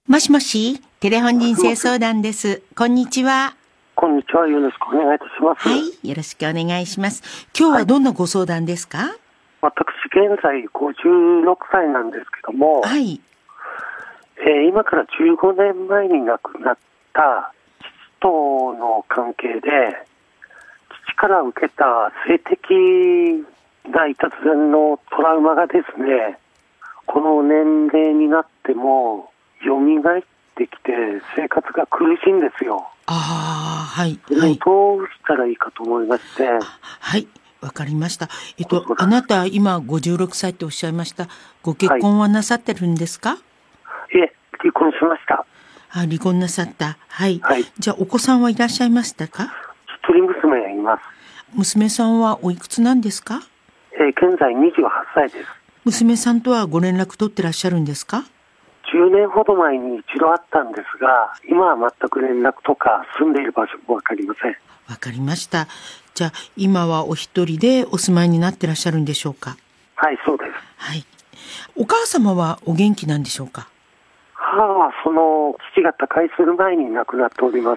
もしもし、テレフォン人生相談です。こんにちは。 こんにちは。よろしくお願いいたします。 はい、よろしくお願いします。今日はどんなご相談ですか？ 私、現在56歳なんですけども、 はい。 今から15年前に亡くなった父との関係で、父から受けた性的ないたずらのトラウマがですね、この年齢になっても蘇ってきて生活が苦しいんですよ。 はい。 それをどうしたらいいかと思いまして。 はい。わかりました。あなた今56歳っておっしゃいました。ご結婚はなさってるんですか？ 離婚しました。 離婚なさった。はい。 はい。 じゃあお子さんはいらっしゃいましたか？ 一人娘がいます。 娘さんはおいくつなんですか？ 現在28歳です。 娘さんとはご連絡取ってらっしゃるんですか ？10年ほど前に一度あったんですが、今は全く連絡とか住んでいる場所もわかりません。 わかりました。じゃあ今はお一人でお住まいになってらっしゃるんでしょうか？ はい、そうです。 はい。お母様はお元気なんでしょうか？ 母はその父が他界する前に亡くなっております。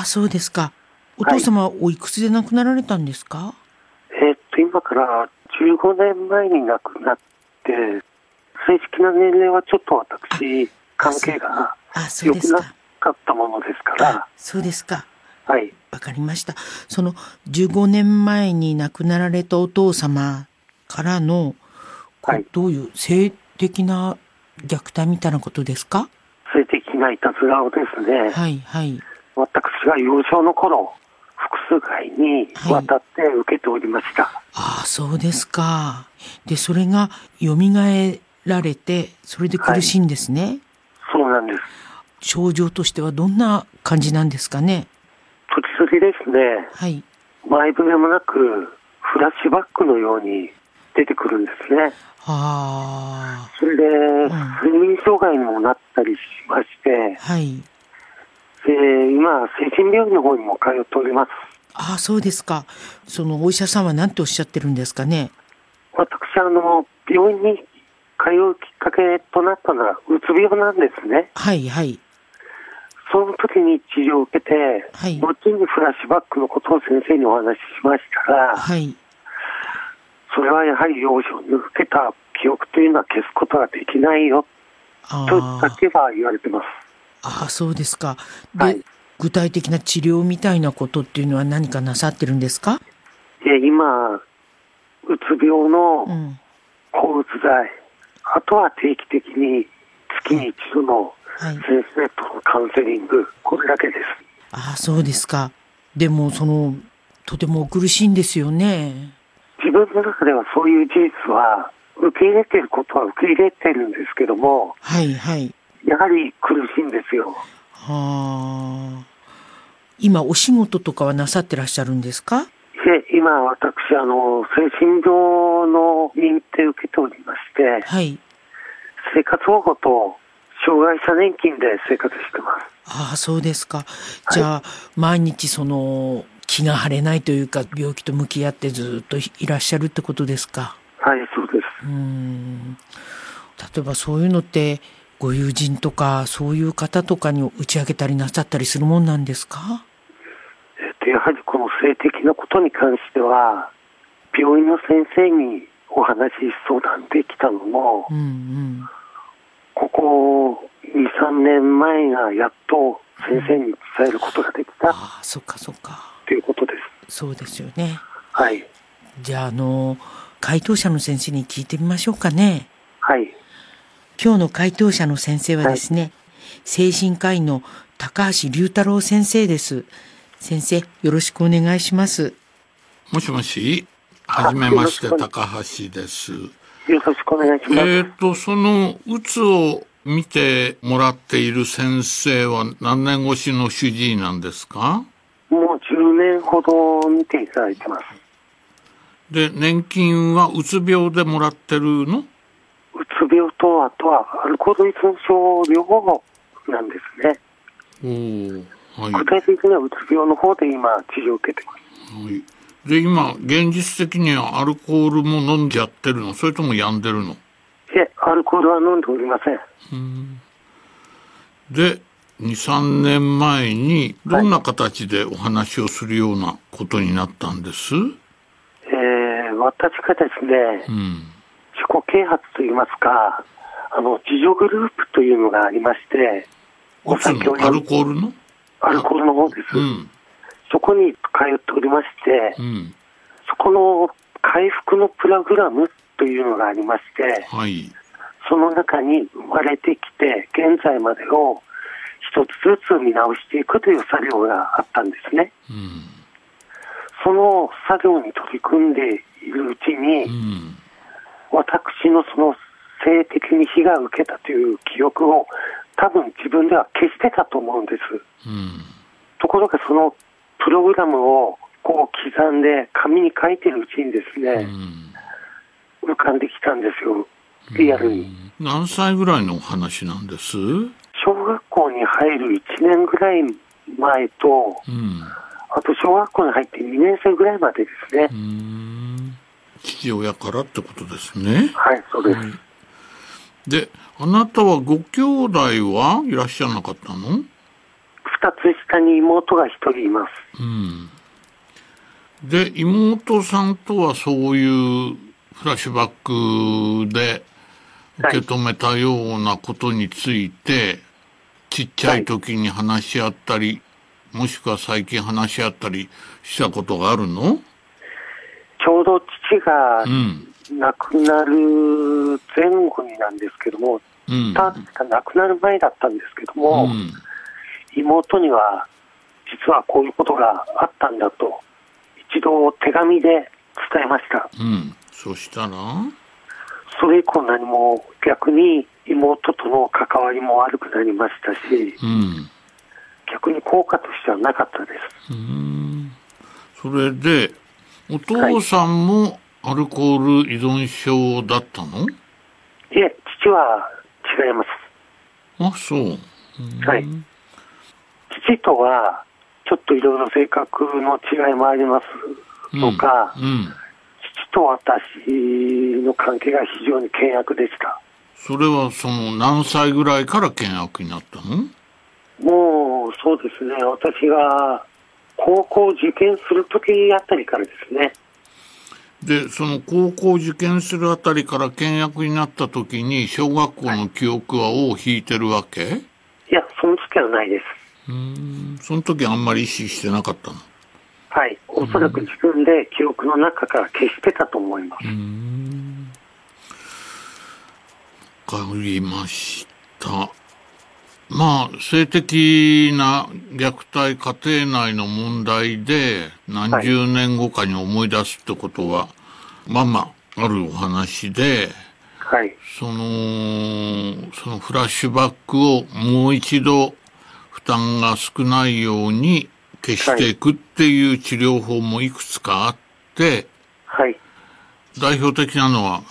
そうですか。お父様はおいくつで亡くなられたんですか？ 今から15年前に亡くなって、正式な年齢はちょっと私、関係が良くなかったものですから。 そうですか。 はい。 わかりました。その15年前に亡くなられたお父様からの、どういう性的な虐待みたいなことですか？ 性的ないたずらをですね。 はい、はい。 私が幼少の頃、複数回にわたって受けておりました。 そうですか。で、それが蘇られて、それで苦しいんですね。 そうなんです。 症状としてはどんな感じなんですかね？ 時々ですね、 はい。 前触れもなく、フラッシュバックのように出てくるんですね。それで、睡眠障害にもなったりしまして、 はい。 今、精神病院の方にも通っております。 そうですか。そのお医者さんは何ておっしゃってるんですかね？ 私、病院に通うきっかけとなったのは、うつ病なんですね。 はい、はい。 その時に治療を受けて、後にフラッシュバックのことを先生にお話ししましたら、それはやはり幼少に受けた記憶というのは消すことができないよ、とだけは言われてます。 そうですか。で、具体的な治療みたいなことっていうのは何かなさってるんですか？ 今、うつ病の抗うつ剤、あとは定期的に月に一度の先生とのカウンセリング、これだけです。 そうですか。でもとても苦しいんですよね。 自分の中ではそういう事実は受け入れていることは受け入れているんですけども、 はいはい。 やはり苦しいんですよ。 今お仕事とかはなさってらっしゃるんですか？ 今私精神病の認定を受けておりまして、生活保護と障害者年金で生活してます。 そうですか。じゃあ、毎日気が晴れないというか、病気と向き合ってずっといらっしゃるってことですか？ はい、そうです。 例えばそういうのってご友人とかそういう方とかに打ち明けたりなさったりするもんなんですか？ やはりこの性的なことに関しては病院の先生にお話し相談できたのも、ここ 2,3 年前がやっと先生に伝えることができた、 そっかそっかということです。 そうですよね。 はい。 じゃあ回答者の先生に聞いてみましょうかね。 はい。 今日の回答者の先生はですね、精神科医の高橋龍太郎先生です。先生、よろしくお願いします。 もしもし、はじめまして、高橋です。 よろしくお願いします。そのうつを見てもらっている先生は何年越しの主治医なんですか？ もう10年ほど見ていただいてます。 で、年金はうつ病でもらってるの？ うつ病と、あとはアルコール依存症療法なんですね。具体的にはうつ病の方で今治療を受けてます。 で、今現実的にはアルコールも飲んじゃってるの？それともやんでるの？ アルコールは飲んでおりません。 で、2、3年前にどんな形でお話をするようなことになったんです？ 私がですね、自己啓発といいますか、自助グループというのがありまして、 お酒をアルコールの方です。そこに通っておりまして、そこの回復のプログラムというのがありまして、その中に生まれてきて、現在までを一つずつ見直していくという作業があったんですね。その作業に取り組んでいるうちに、私のその性的に被害を受けたという記憶を多分自分では消してたと思うんです。ところがそのプログラムをこう刻んで紙に書いてるうちにですね、浮かんできたんですよ、リアルに。 何歳ぐらいのお話なんです？ 小学校に入る1年ぐらい前と、あと小学校に入って2年生ぐらいまでですね。 父親からってことですね。 はい、そうです。 で、あなたはご兄弟はいらっしゃらなかったの？ 2 つ下に妹が1人います。 で、妹さんとはそういうフラッシュバックで受け止めたようなことについて、ちっちゃい時に話し合ったり、もしくは最近話し合ったりしたことがあるの？ ちょうど父が亡くなる前後になんですけども、亡くなる前だったんですけども、妹には実はこういうことがあったんだと一度手紙で伝えました。 そしたらそれ以降何も逆に妹との関わりも悪くなりましたし、逆に効果としてはなかったです。 それでお父さんもアルコール依存症だったの？ いえ、父は違います。 あ、そう。 はい。父とはちょっといろいろ性格の違いもありますとか、父と私の関係が非常に険悪でした。 それはその何歳ぐらいから険悪になったの？ もうそうですね、私が高校受験する時あたりからですね。 で、その高校受験するあたりから険悪になった時に小学校の記憶は尾を引いてるわけ？ いや、その時はないです。 その時あんまり意識してなかったの？ はい、おそらく自分で記憶の中から消してたと思います。 わかりました。まあ、性的な虐待家庭内の問題で何十年後かに思い出すってことは、まあまああるお話で、そのフラッシュバックをもう一度負担が少ないように消していくっていう治療法もいくつかあって、代表的なのは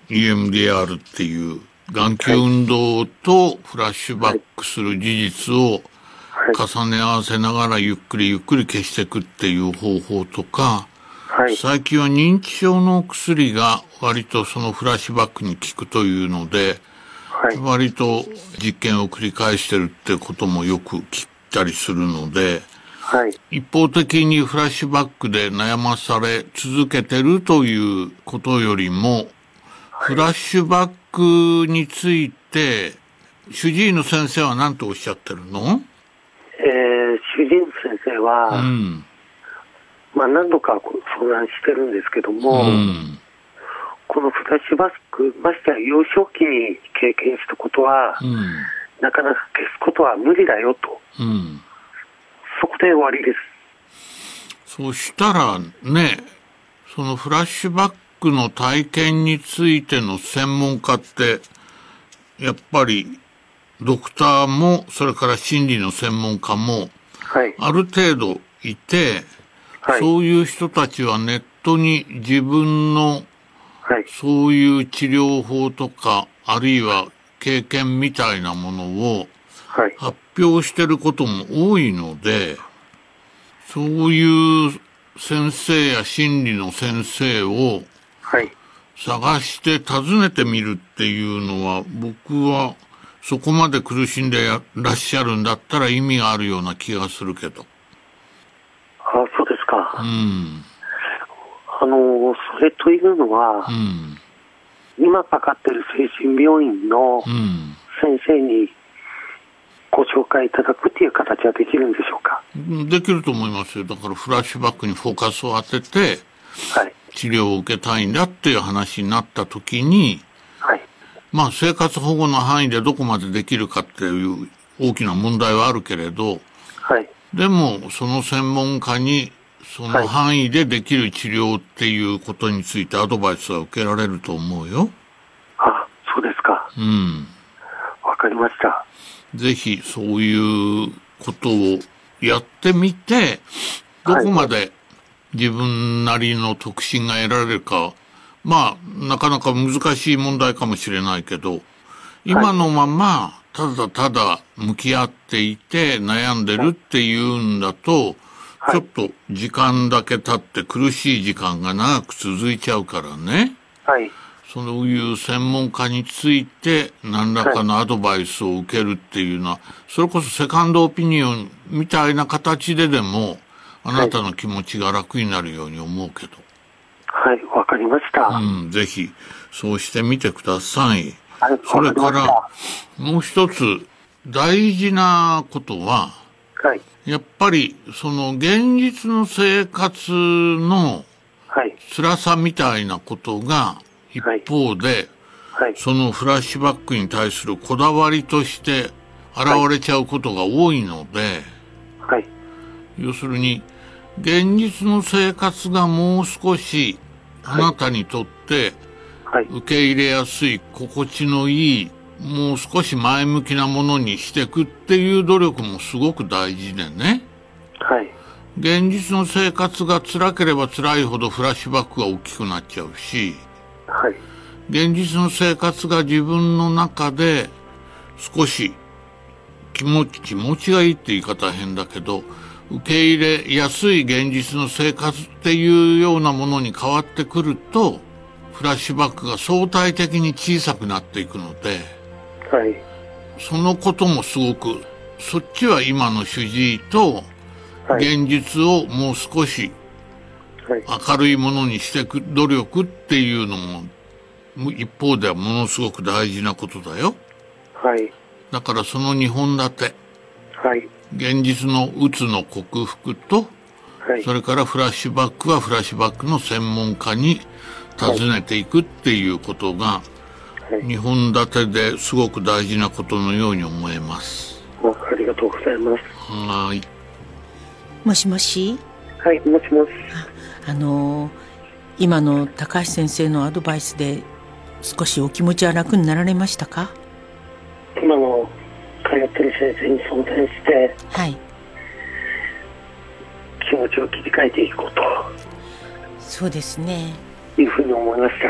EMDR っていう眼球運動とフラッシュバックする事実を重ね合わせながらゆっくりゆっくり消していくっていう方法とか、最近は認知症の薬が割とそのフラッシュバックに効くというので、割と実験を繰り返してるってこともよく聞いたりするので、一方的にフラッシュバックで悩まされ続けてるということよりも、フラッシュバックについて主治医の先生は何とおっしゃってるの？ 主治医の先生は、何度か相談してるんですけども、このフラッシュバック、ましてや幼少期に経験したことは、なかなか消すことは無理だよと、そこで終わりです。 そしたらね、そのフラッシュバックの体験についての専門家ってやっぱりドクターもそれから心理の専門家もある程度いて、そういう人たちはネットに自分のそういう治療法とかあるいは経験みたいなものを発表してることも多いので、そういう先生や心理の先生を探して訪ねてみるっていうのは僕はそこまで苦しんでらっしゃるんだったら意味があるような気がするけど。 あ、そうですか。 うん。 それというのは、 うん。 今かかってる精神病院のうん。 先生にご紹介いただくっていう形はできるんでしょうか？ できると思いますよ。だからフラッシュバックにフォーカスを当てて、 はい。 治療を受けたいんだっていう話になった時に、 はい。 まあ生活保護の範囲でどこまでできるかっていう大きな問題はあるけれど、 はい。 でもその専門家にその範囲でできる治療っていうことについてアドバイスは受けられると思うよ。 あ、そうですか。 うん。 わかりました。 ぜひそういうことをやってみて、どこまで自分なりの特進が得られるか、まあ、なかなか難しい問題かもしれないけど、今のまま、ただただ向き合っていて悩んでるっていうんだと、ちょっと時間だけ経って苦しい時間が長く続いちゃうからね。 はい。 そういう専門家について何らかのアドバイスを受けるっていうのは、それこそセカンドオピニオンみたいな形ででも、あなたの気持ちが楽になるように思うけど。 はい、わかりました。 うん、ぜひ、そうしてみてください。 はい、 それから、もう一つ、大事なことは、 はい。 やっぱり、その現実の生活の辛さみたいなことが、一方で、そのフラッシュバックに対するこだわりとして現れちゃうことが多いので、要するに、現実の生活がもう少しあなたにとって受け入れやすい、心地のいい、もう少し前向きなものにしていくっていう努力もすごく大事でね。現実の生活が辛ければ辛いほどフラッシュバックが大きくなっちゃうし、現実の生活が自分の中で少し気持ちがいいって言い方は変だけど、受け入れやすい現実の生活っていうようなものに変わってくると、フラッシュバックが相対的に小さくなっていくので、そのこともすごく、そっちは今の主治医と現実をもう少し明るいものにしていく努力っていうのも一方ではものすごく大事なことだよ。だからその2本立て、現実のうつの克服と、それからフラッシュバックはフラッシュバックの専門家に尋ねていくっていうことが、2本立てですごく大事なことのように思えます。 ありがとうございます。 はい。 もしもし。 はい、もしもし。 今の高橋先生のアドバイスで少しお気持ちは楽になられましたか？ 今の通ってる先生に相談して、気持ちを切り替えていこうと。 そうですね。 いうふうに思いました。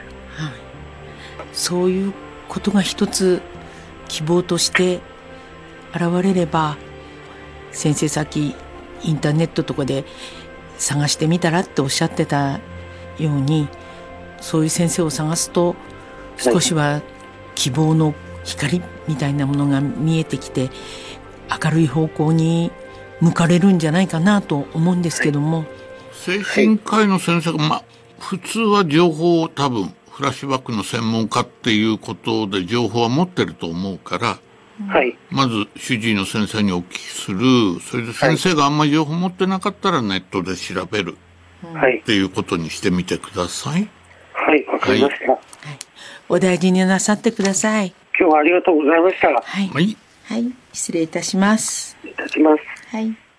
そういうことが一つ希望として現れれば、先生さっきインターネットとかで探してみたらっておっしゃってたように、そういう先生を探すと少しは希望の光みたいなものが見えてきて、明るい方向に向かれるんじゃないかなと思うんですけども。 精神科医の先生が、普通は情報を多分フラッシュバックの専門家っていうことで情報は持ってると思うから、まず主治医の先生にお聞きする。それで先生があんまり情報持ってなかったらネットで調べる、っていうことにしてみてください。 はい、わかりました。 お大事になさってください。 今日はありがとうございました。 はい、失礼いたします。 失礼いたします。 はい。